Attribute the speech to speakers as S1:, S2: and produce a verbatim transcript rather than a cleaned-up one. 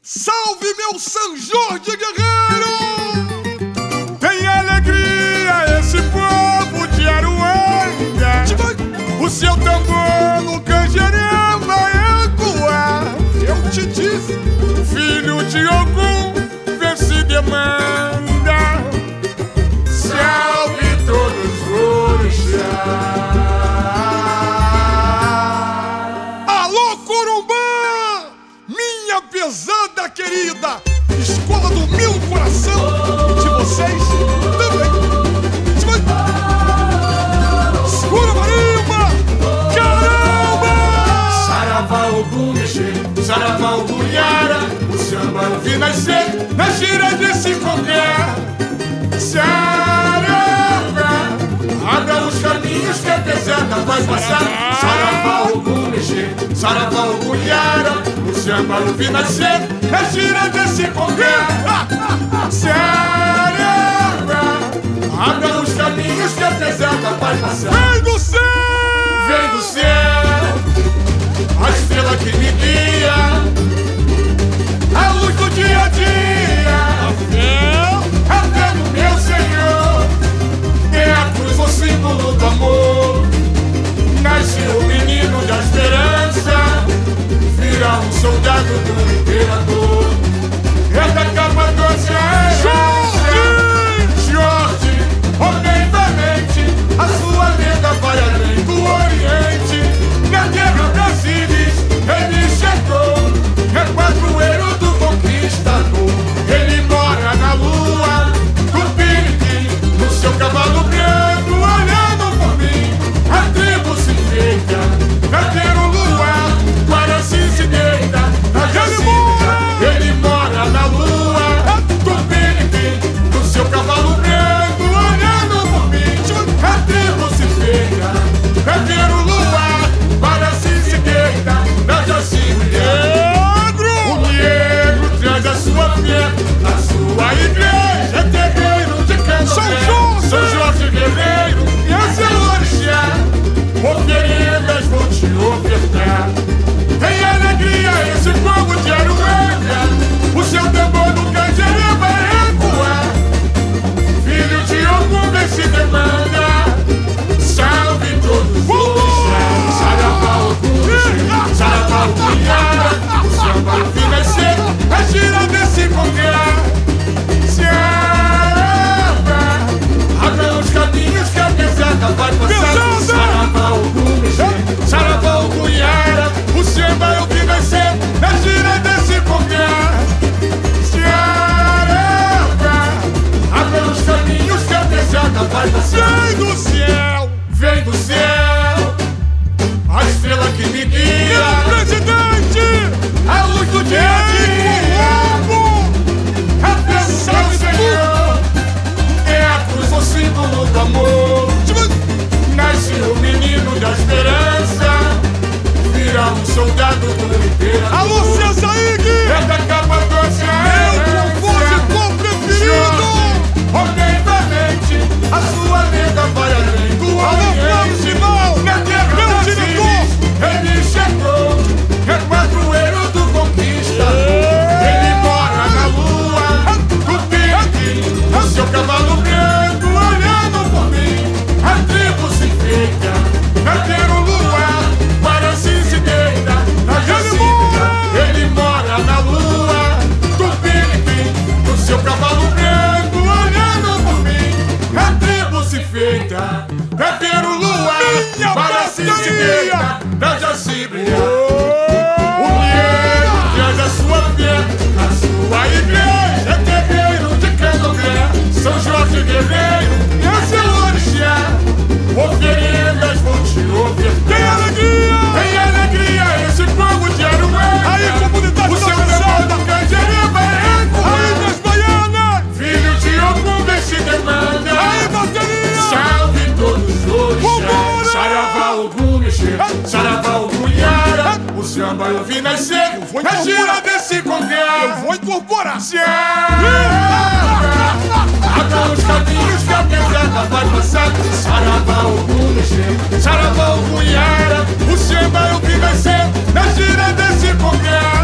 S1: Salve, meu São Jorge guerreiro! Tem alegria esse povo de Aruanda. O seu tambor no canjereu vai ecoar. Eu te disse, filho de Ogum, vê se demanda. Salve todos os orixás. Alô, Corumbá, minha pesada querida, escola do meu coração e de vocês também. Segura, marimba! Caramba!
S2: Saravá, Ogum, mexer, saravá, Ogulhara, o samba eu vi nascer na gira desse qualquer. Saravá, abra os caminhos que a pesada vai passar. Saravá, Ogum, mexer, saravá, Ogulhara, o samba eu vi nascer na gira desse qualquer. Saravá, abra os caminhos que a pesada vai passar.
S1: Vem do céu!
S2: Vem do céu, a estrela que me guia, a luz do dia a dia,
S1: A fé!
S2: a fé do meu Senhor. É a cruz o símbolo do amor. Nasce o menino da esperança, vira um soldado do imperador. É da Capadócia, é
S1: Jorge!
S2: Jorge, homem valente, a sua lenda vai além do Oriente. Na guerra Brasílis, ele chegou, é padroeiro do conquistador. Ele mora na lua, Tupiniquim, no seu cavalo branco, olhando por mim. A tribo se feita, pra ter um luar, Guaraci se deita, na Jacília. Ele mora na lua, Tupiniquim, no seu cavalo branco, olhando por mim. A tribo se feita, pra ter um luar, Guaraci se deita, na Jacília. O negro traz a sua fé, a sua igreja, terreiro de candomblé.
S1: São Jorge!
S2: São Jorge guerreiro, e esse é o orixá. Oferendas vou te ofertar. Tem alegria esse povo de Aruanda. O seu tambor no canjerê vai ecoar. Filho de Ogum vem se demanda. Salve todos os orixás. Saravá, Ogum, saravá, Ogulhara, o samba eu vi nascer na gira desse qualquer. Saravá, abra os caminhos que a pesada vai passar.
S1: Pesada!
S2: Saravá, Ogum, saravá, Ogulhara, o samba eu vi nascer na gira desse qualquer. Saravá, abra os caminhos que a pesada vai passar.
S1: Vem do céu!
S2: Vem do céu, a estrela que me guia,
S1: Meu presidente!
S2: a luz do dia a dia, a fé do seu Senhor. É a cruz o símbolo do amor. Nasce o menino da esperança, vira um soldado do imperador.
S1: Alô, Cesaígue!
S2: É da Capadócia,
S1: Meu compositor preferido!
S2: homem valente, a sua lenda vai além do
S1: Alô, Flávio
S2: Oriente.
S1: Simão!
S2: Na terra
S1: Meu
S2: da
S1: diretor!
S2: ele chegou, é padroeiro do conquistador. Ele mora na lua, Tupiniquim, no seu cavalo branco, olhando por mim. A tribo se feita, pra ter um luar, Guaraci se deita, na Jacília. Ele mora na lua, Tupiniquim, no seu cavalo branco, olhando por mim. A tribo se feita, pra ter um luar,
S1: Minha
S2: Guaraci se
S1: bateria!
S2: deita, na Jacília. O negro traz a sua fé, a sua igreja, terreiro de candomblé. São Jorge guerreiro, esse é o orixá. Oferendas vou te
S1: Tem
S2: ofertar.
S1: alegria!
S2: Tem alegria esse povo de Aruanda.
S1: Aí, comunidade
S2: o seu
S1: organizada!
S2: tambor do canjerê vai
S1: Aí,
S2: ecoar.
S1: minhas baianas!
S2: Filho de Ogum vem se demanda.
S1: Aí, bateria!
S2: Salve todos os orixás.
S1: Vambora!
S2: Saravá, Ogum, mexer, saravá, Ogulhara, o samba eu vi nascer
S1: vou
S2: na gira
S1: incorporar.
S2: desse
S1: Eu
S2: qualquer.
S1: vou incorporar!
S2: Abra os caminhos que a pesada vai passar. Saravá, Ogum, mexer, saravá, Ogulhara, o samba eu vi nascer na gira desse qualquer.